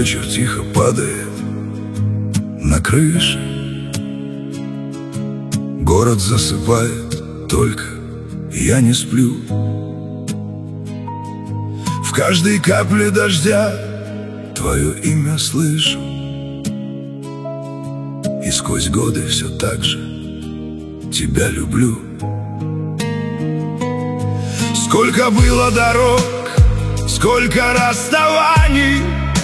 вечер тихо падает на крыше. Город засыпает, только я не сплю. В каждой капле дождя твое имя слышу, и сквозь годы все так же тебя люблю. Сколько было дорог, сколько расставаний,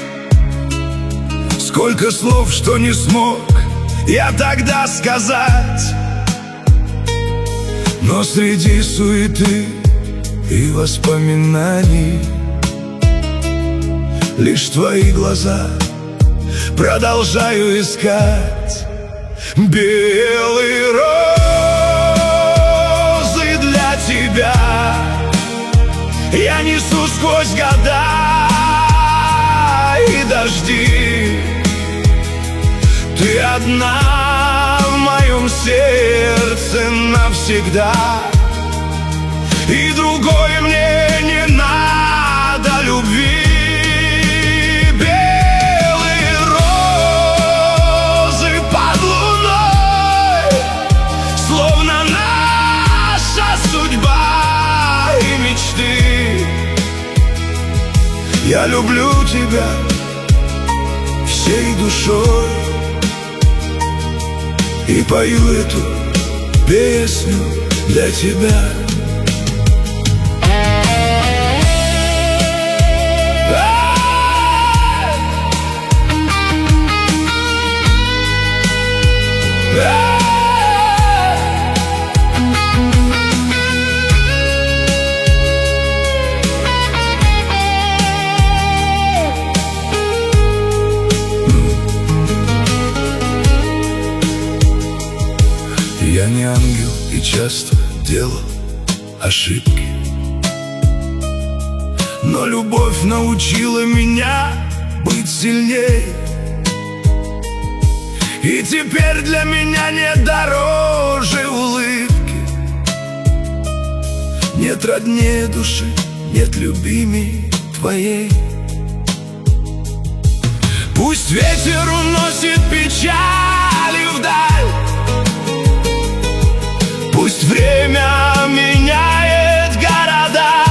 сколько слов, что не смог я тогда сказать. Но среди суеты и воспоминаний лишь твои глаза продолжаю искать. Белые розы для тебя я несу сквозь года и дожди. Ты одна в моем сердце навсегда, и другой мне не надо любви. Белые розы под луной, словно наша судьба и мечты. Я люблю тебя всей душой и пою эту песню для тебя. Я не ангел и часто делал ошибки, но любовь научила меня быть сильнее. И теперь для меня нет дороже улыбки, нет роднее души, нет любимей твоей. Пусть ветер уносит печали вдаль, пусть время меняет города,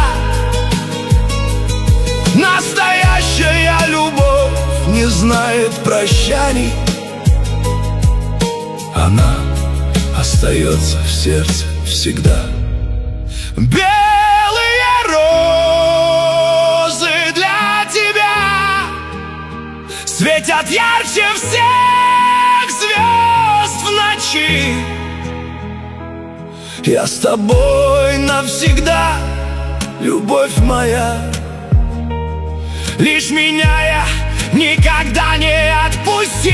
настоящая любовь не знает прощаний. Она остается в сердце всегда. Белые розы для тебя светят ярче всех звезд в ночи. Я с тобой навсегда, любовь моя. Лишь меня я никогда не отпусти.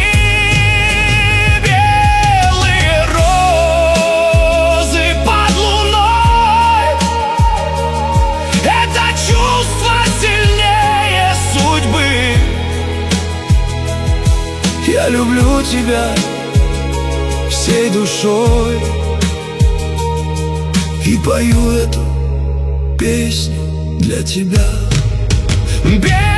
Белые розы под луной, это чувство сильнее судьбы. Я люблю тебя всей душой и пою эту песню для тебя.